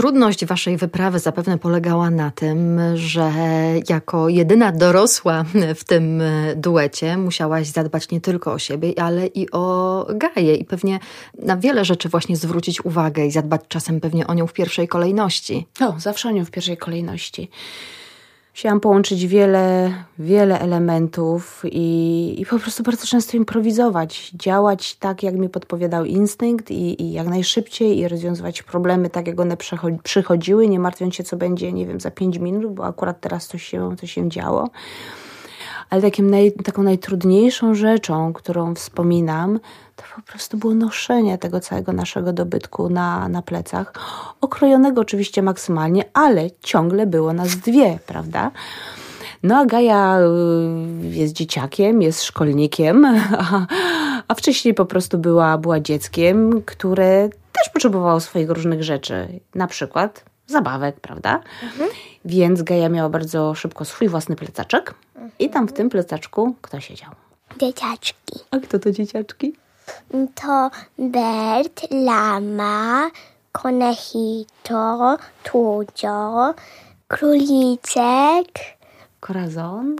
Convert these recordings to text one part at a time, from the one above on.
Trudność waszej wyprawy zapewne polegała na tym, że jako jedyna dorosła w tym duecie musiałaś zadbać nie tylko o siebie, ale i o Gaję i pewnie na wiele rzeczy właśnie zwrócić uwagę i zadbać czasem pewnie o nią w pierwszej kolejności. Zawsze o nią w pierwszej kolejności. Musiałam połączyć wiele elementów i po prostu bardzo często improwizować, działać tak, jak mi podpowiadał instynkt i jak najszybciej i rozwiązywać problemy tak, jak one przychodziły, nie martwiąc się, co będzie, nie wiem, za 5 minut, bo akurat teraz coś się działo. Ale taką najtrudniejszą rzeczą, którą wspominam, to po prostu było noszenie tego całego naszego dobytku na plecach. Okrojonego oczywiście maksymalnie, ale ciągle było nas 2, prawda? No a Gaja jest dzieciakiem, jest szkolnikiem, a wcześniej po prostu była dzieckiem, które też potrzebowało swoich różnych rzeczy. Na przykład zabawek, prawda? Więc Gaja miała bardzo szybko swój własny plecaczek i tam w tym plecaczku kto siedział? Dzieciaczki. A kto to dzieciaczki? To Bert, Lama, Konechito, Tudzio, Króliczek, Korazon,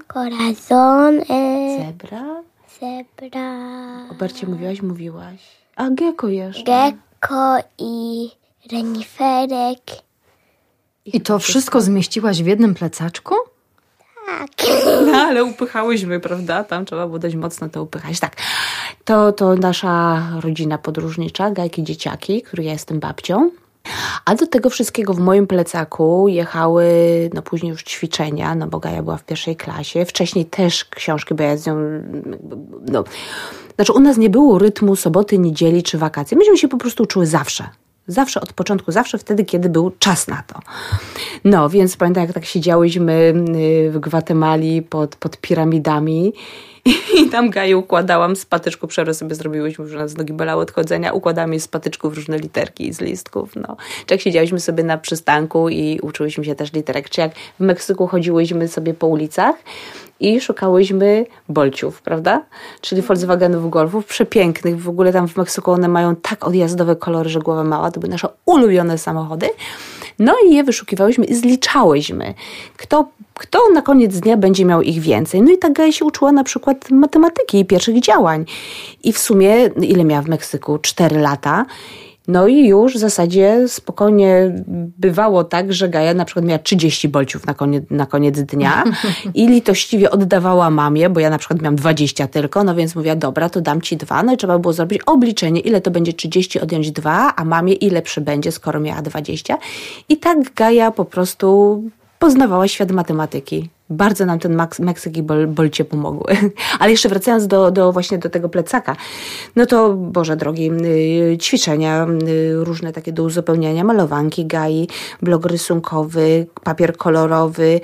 Zebra. O Bercie mówiłaś. A Gecko jeszcze. Gecko i reniferek. I to wszystko zmieściłaś w jednym plecaczku? Tak. No, ale upychałyśmy, prawda? Tam trzeba było dość mocno to upychać. Tak, to nasza rodzina podróżnicza, Gajki, dzieciaki, których ja jestem babcią. A do tego wszystkiego w moim plecaku jechały, później już ćwiczenia, bo Gaja była w 1. klasie. Wcześniej też książki, bo ja z nią, Znaczy u nas nie było rytmu soboty, niedzieli czy wakacji. Myśmy się po prostu uczyły zawsze. Zawsze od początku, zawsze wtedy, kiedy był czas na to. Więc pamiętam, jak tak siedziałyśmy w Gwatemali pod piramidami i tam Gaję układałam z patyczków, przerwę sobie zrobiłyśmy, że nas nogi bolały od chodzenia, układałam jej z patyczków różne literki z listków. Czy jak siedziałyśmy sobie na przystanku i uczyłyśmy się też literek, czy jak w Meksyku chodziłyśmy sobie po ulicach i szukałyśmy bolciów, prawda? Czyli Volkswagenów, Golfów, przepięknych. W ogóle tam w Meksyku one mają tak odjazdowe kolory, że głowa mała. To były nasze ulubione samochody. I je wyszukiwałyśmy i zliczałyśmy. Kto na koniec dnia będzie miał ich więcej. I tak Gaja się uczyła na przykład matematyki i pierwszych działań. I w sumie, ile miała w Meksyku? 4 lata. I już w zasadzie spokojnie bywało tak, że Gaja na przykład miała 30 bolciów na koniec dnia i litościwie oddawała mamie, bo ja na przykład miałam 20 tylko, więc mówiła, dobra, to dam ci 2. I trzeba było zrobić obliczenie, ile to będzie 30, odjąć 2, a mamie ile przybędzie, skoro miała 20. I tak Gaja po prostu poznawała świat matematyki. Bardzo nam ten Meksyk i bolcie pomogły. Ale jeszcze wracając właśnie do tego plecaka, to Boże drogi, ćwiczenia różne takie do uzupełniania, malowanki Gai, blok rysunkowy, papier kolorowy,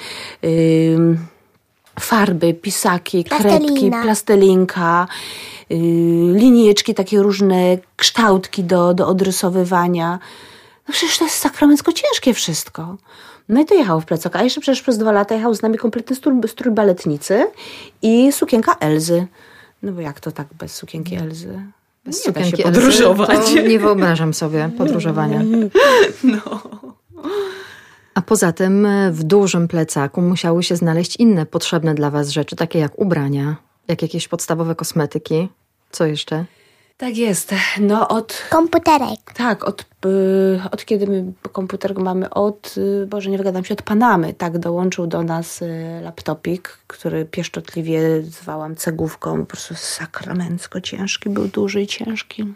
farby, pisaki, kredki, plastelinka, linijeczki, takie różne kształtki do odrysowywania. Przecież to jest sakramencko ciężkie wszystko. I to jechało w plecaku. A jeszcze przecież przez 2 lata jechał z nami kompletny strój baletnicy i sukienka Elzy. Bo jak to tak bez sukienki Elzy? Bez sukienki się podróżować. Elzy, to nie wyobrażam sobie podróżowania. A poza tym w dużym plecaku musiały się znaleźć inne potrzebne dla was rzeczy, takie jak ubrania, jak jakieś podstawowe kosmetyki. Co jeszcze? Tak jest. Komputerek. Tak, od kiedy my komputer mamy, Boże, nie wygadam się, od Panamy, tak, dołączył do nas laptopik, który pieszczotliwie zwałam cegówką, po prostu sakramencko ciężki, był duży i ciężki.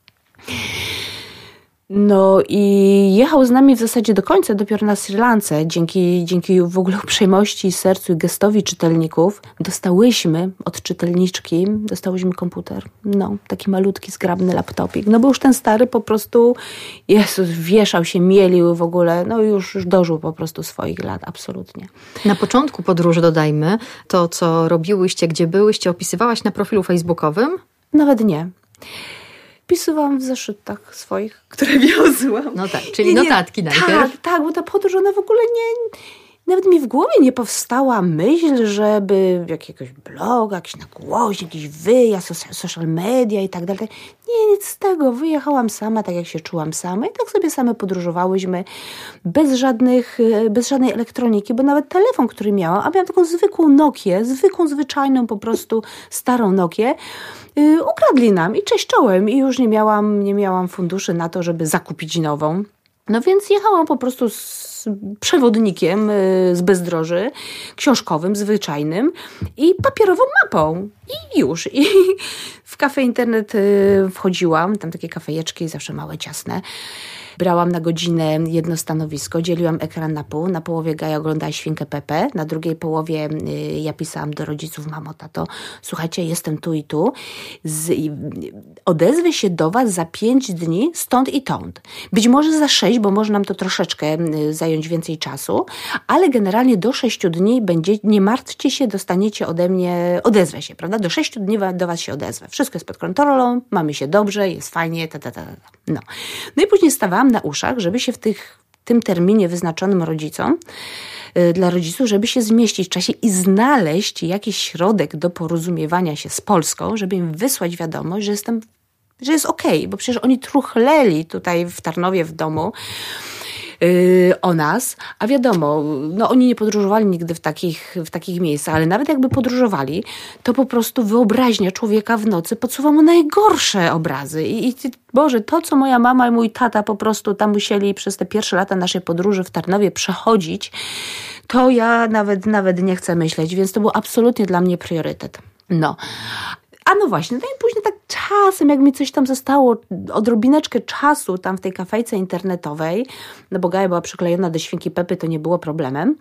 I jechał z nami w zasadzie do końca, dopiero na Sri Lance. Dzięki w ogóle uprzejmości, sercu i gestowi czytelników dostałyśmy od czytelniczki, komputer. Taki malutki, zgrabny laptopik. Bo już ten stary po prostu, Jezus, wieszał się, mielił w ogóle, już dożył po prostu swoich lat, absolutnie. Na początku podróży, dodajmy, to co robiłyście, gdzie byłyście, opisywałaś na profilu facebookowym? Nawet nie. Wpisywałam w zeszytach swoich, które wiozłam. Czyli notatki najpierw. Tak, bo ta podróż, ona w ogóle Nawet mi w głowie nie powstała myśl, żeby jakiegoś bloga, jakiś nagłośnik, jakiś wyjazd, social media i tak dalej. Nie, nic z tego. Wyjechałam sama, tak jak się czułam sama i tak sobie same podróżowałyśmy bez żadnej elektroniki, bo nawet telefon, który miałam, a miałam taką zwykłą Nokię, zwyczajną po prostu starą Nokię, ukradli nam i cześć czołem i już nie miałam funduszy na to, żeby zakupić nową. No więc jechałam po prostu z przewodnikiem z bezdroży, książkowym, zwyczajnym i papierową mapą. I już. I w kafe internet wchodziłam, tam takie kafejeczki, zawsze małe, ciasne. Brałam na godzinę jedno stanowisko, dzieliłam ekran na pół. Na połowie Gaja oglądała Świnkę Pepę, na drugiej połowie ja pisałam do rodziców: mamo, tato, słuchajcie, jestem tu i tu. Odezwę się do was za 5 dni stąd i tąd. Być może za 6, bo może nam to troszeczkę zająć więcej czasu, ale generalnie do 6 dni nie martwcie się, dostaniecie ode mnie, odezwę się, prawda? Do 6 dni do was się odezwę. Wszystko jest pod kontrolą, mamy się dobrze, jest fajnie, No i później stawałam na uszach, żeby się w tym terminie wyznaczonym dla rodziców, żeby się zmieścić w czasie i znaleźć jakiś środek do porozumiewania się z Polską, żeby im wysłać wiadomość, że jest okej, bo przecież oni truchleli tutaj w Tarnowie w domu o nas, a wiadomo, no oni nie podróżowali nigdy w takich miejscach, ale nawet jakby podróżowali, to po prostu wyobraźnia człowieka w nocy podsuwa mu najgorsze obrazy. I Boże, to co moja mama i mój tata po prostu tam musieli przez te pierwsze lata naszej podróży w Tarnowie przechodzić, to ja nawet nie chcę myśleć, więc to był absolutnie dla mnie priorytet. No. A no właśnie, no i później tak czasem, jak mi coś tam zostało, odrobineczkę czasu tam w tej kafejce internetowej, no bo Gaja była przyklejona do Świnki Pepy, to nie było problemem.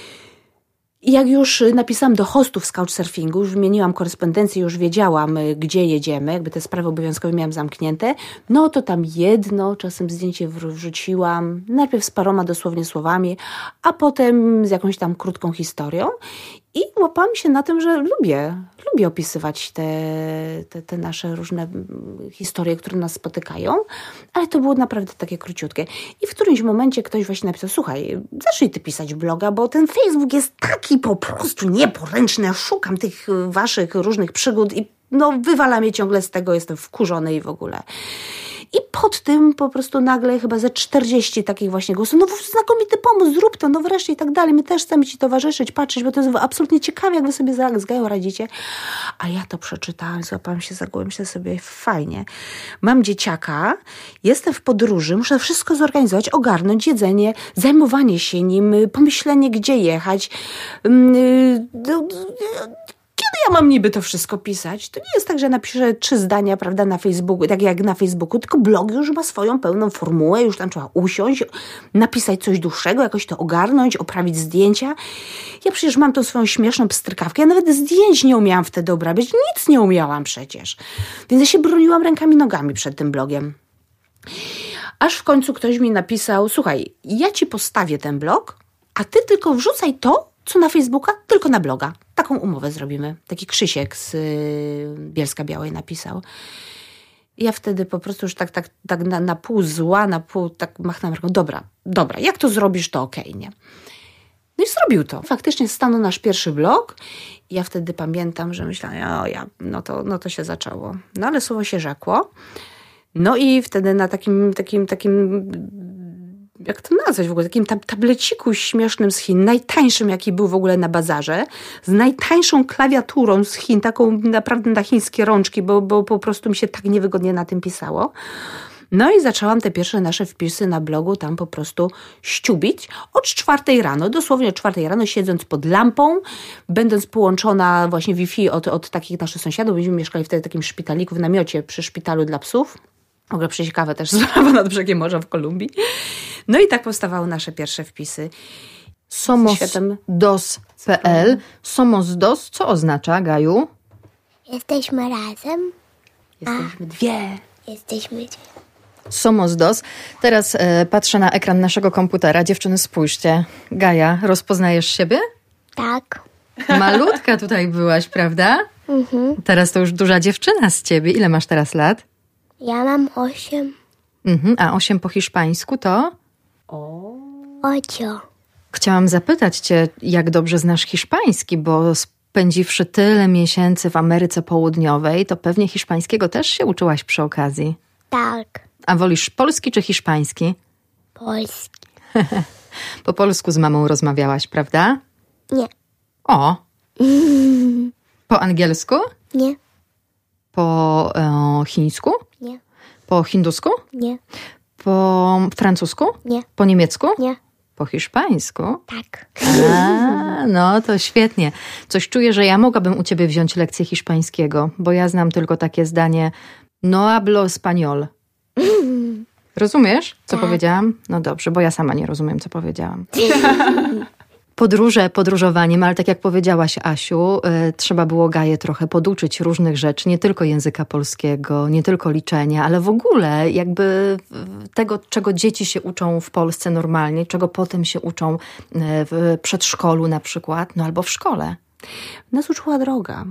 I jak już napisałam do hostów z couchsurfingu, już wymieniłam korespondencję, już wiedziałam, gdzie jedziemy, jakby te sprawy obowiązkowe miałam zamknięte, no to tam jedno, czasem zdjęcie wrzuciłam, najpierw z paroma dosłownie słowami, a potem z jakąś tam krótką historią. I łapałam się na tym, że lubię opisywać te nasze różne historie, które nas spotykają, ale to było naprawdę takie króciutkie. I w którymś momencie ktoś właśnie napisał: słuchaj, zacznij ty pisać bloga, bo ten Facebook jest taki po prostu nieporęczny, ja szukam tych waszych różnych przygód i no wywala mnie ciągle z tego, jestem wkurzony i w ogóle. I pod tym po prostu nagle chyba ze 40 takich właśnie głosów: no znakomity pomysł, zrób to, no wreszcie i tak dalej, my też chcemy ci towarzyszyć, patrzeć, bo to jest absolutnie ciekawe, jak wy sobie z Gają radzicie. A ja to przeczytałam, złapałam się za głowę, myślę sobie: fajnie, mam dzieciaka, jestem w podróży, muszę wszystko zorganizować, ogarnąć, jedzenie, zajmowanie się nim, pomyślenie, gdzie jechać. Kiedy ja mam niby to wszystko pisać? To nie jest tak, że napiszę 3 zdania, prawda, na Facebooku, tak jak na Facebooku, tylko blog już ma swoją pełną formułę, już tam trzeba usiąść, napisać coś dłuższego, jakoś to ogarnąć, oprawić zdjęcia. Ja przecież mam tą swoją śmieszną pstrykawkę, ja nawet zdjęć nie umiałam wtedy obrabiać, nic nie umiałam przecież. Więc ja się broniłam rękami, nogami przed tym blogiem. Aż w końcu ktoś mi napisał: słuchaj, ja ci postawię ten blog, a ty tylko wrzucaj to, co na Facebooka, tylko na bloga. Taką umowę zrobimy. Taki Krzysiek z Bielska Białej napisał. I ja wtedy po prostu już tak na pół zła, na pół tak machnęłam ręką: dobra, jak to zrobisz, to okej, nie? No i zrobił to. Faktycznie stanął nasz pierwszy blog. I ja wtedy pamiętam, że myślałam: no to się zaczęło. No ale słowo się rzekło. No i wtedy na takim jak to nazwać w ogóle, takim tableciku śmiesznym z Chin, najtańszym, jaki był w ogóle na bazarze, z najtańszą klawiaturą z Chin, taką naprawdę na chińskie rączki, bo po prostu mi się tak niewygodnie na tym pisało. No i zaczęłam te pierwsze nasze wpisy na blogu tam po prostu ściubić od 4 rano, dosłownie od 4 rano, siedząc pod lampą, będąc połączona właśnie Wi-Fi od takich naszych sąsiadów. Myśmy mieszkali wtedy w takim szpitaliku, w namiocie przy szpitalu dla psów. W ogóle przeciekawe też sprawa nad brzegiem morza w Kolumbii. No i tak powstawały nasze pierwsze wpisy. Somosdos.pl. Somosdos, co oznacza, Gaju? Jesteśmy razem. Jesteśmy dwie. Jesteśmy dwie. Somosdos. Teraz patrzę na ekran naszego komputera. Dziewczyny, spójrzcie. Gaja, rozpoznajesz siebie? Tak. Malutka tutaj byłaś, prawda? Mhm. Teraz to już duża dziewczyna z ciebie. Ile masz teraz lat? Ja mam 8. A 8 po hiszpańsku to? Ocio. Chciałam zapytać cię, jak dobrze znasz hiszpański, bo spędziwszy tyle miesięcy w Ameryce Południowej, to pewnie hiszpańskiego też się uczyłaś przy okazji. Tak. A wolisz polski czy hiszpański? Polski. Po polsku z mamą rozmawiałaś, prawda? Nie. O! Po angielsku? Nie. Po chińsku? Nie. Po hindusku? Nie. Po francusku? Nie. Po niemiecku? Nie. Po hiszpańsku? Tak. A, no to świetnie. Coś czuję, że ja mogłabym u ciebie wziąć lekcję hiszpańskiego, bo ja znam tylko takie zdanie no hablo español. Rozumiesz, co powiedziałam? No dobrze, bo ja sama nie rozumiem, co powiedziałam. Podróże podróżowaniem, ale tak jak powiedziałaś, Asiu, trzeba było Gaję trochę poduczyć różnych rzeczy, nie tylko języka polskiego, nie tylko liczenia, ale w ogóle jakby tego, czego dzieci się uczą w Polsce normalnie, czego potem się uczą w przedszkolu na przykład, no albo w szkole. Nas uczyła droga.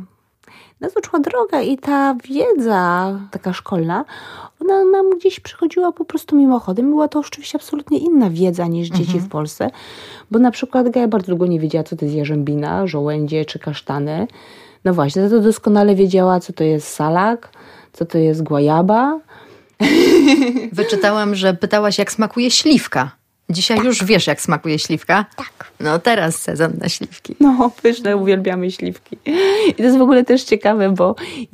I ta wiedza taka szkolna, ona nam gdzieś przychodziła po prostu mimochodem. Była to oczywiście absolutnie inna wiedza niż dzieci w Polsce, bo na przykład Gaja bardzo długo nie wiedziała, co to jest jarzębina, żołędzie czy kasztany. No właśnie, to doskonale wiedziała, co to jest salak, co to jest guajaba. Wyczytałam, że pytałaś, jak smakuje śliwka. Dzisiaj już wiesz, jak smakuje śliwka? Tak. No teraz sezon na śliwki. No, pyszne, uwielbiamy śliwki. I to jest w ogóle też ciekawe, bo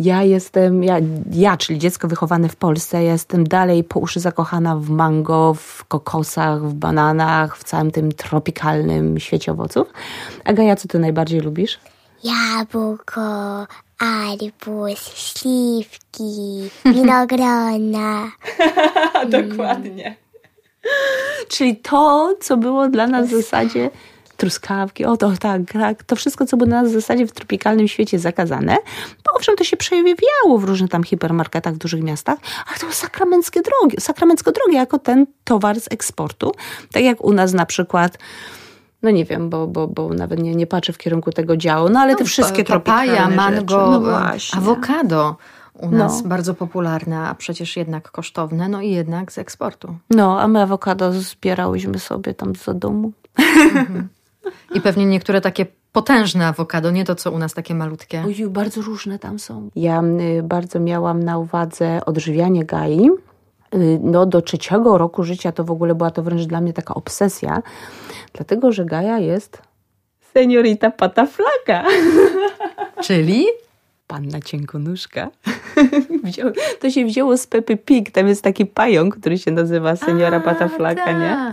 ja, czyli dziecko wychowane w Polsce, jestem dalej po uszy zakochana w mango, w kokosach, w bananach, w całym tym tropikalnym świecie owoców. A Gaja, co ty najbardziej lubisz? Jabłko, arbuz, śliwki, winogrona. Dokładnie. Czyli to, co było dla nas w zasadzie truskawki, to wszystko, co było dla nas w zasadzie w tropikalnym świecie zakazane, bo owszem, to się przejawiało w różnych tam hipermarketach w dużych miastach, ale to było sakramencko drogie jako ten towar z eksportu. Tak jak u nas na przykład, no nie wiem, bo nawet nie patrzę w kierunku tego działu, no ale te wszystkie tropikalne papaja, mango, rzeczy. awokado. U nas bardzo popularne, a przecież jednak kosztowne, no i jednak z eksportu. No, a my awokado zbierałyśmy sobie tam za domu. I pewnie niektóre takie potężne awokado, nie to co u nas takie malutkie. Oj, bardzo różne tam są. Ja bardzo miałam na uwadze odżywianie Gai. No, do 3 roku życia to w ogóle była to wręcz dla mnie taka obsesja, dlatego, że Gaja jest seniorita pataflaka. Czyli? Panna cienkonóżka. To się wzięło z Pepy Pig. Tam jest taki pająk, który się nazywa seniora pataflaka, nie?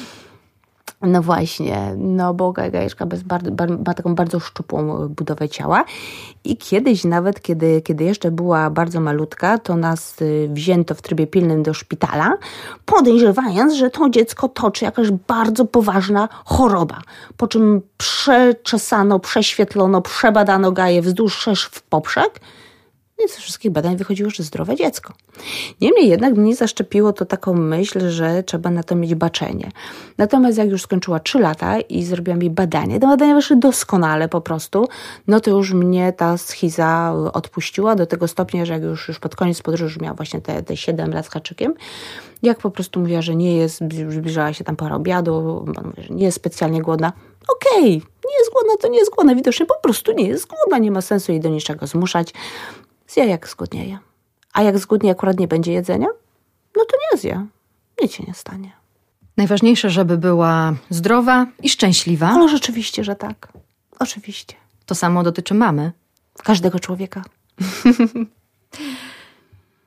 No właśnie, no bo Gajeczka ma taką bardzo szczupłą budowę ciała i kiedyś nawet, kiedy jeszcze była bardzo malutka, to nas wzięto w trybie pilnym do szpitala, podejrzewając, że to dziecko toczy jakaś bardzo poważna choroba. Po czym przeczesano, prześwietlono, przebadano Gaję wzdłuż, wszerz, w poprzek. I ze wszystkich badań wychodziło, że zdrowe dziecko. Niemniej jednak mnie zaszczepiło to taką myśl, że trzeba na to mieć baczenie. Natomiast jak już skończyła 3 lata i zrobiłam jej badanie, te badania wyszły doskonale po prostu, no to już mnie ta schiza odpuściła do tego stopnia, że jak już pod koniec podróży miała właśnie te 7 lat z haczykiem, jak po prostu mówiła, że nie jest, zbliżała się tam pora obiadu, mówię, że nie jest specjalnie głodna. Okej, nie jest głodna, to nie jest głodna. Widocznie po prostu nie jest głodna, nie ma sensu jej do niczego zmuszać. Zje jak zgłodnieje. A jak zgłodnieje, akurat nie będzie jedzenia, no to nie zje. Nic się nie stanie. Najważniejsze, żeby była zdrowa i szczęśliwa. No rzeczywiście, że tak. Oczywiście. To samo dotyczy mamy. Każdego człowieka.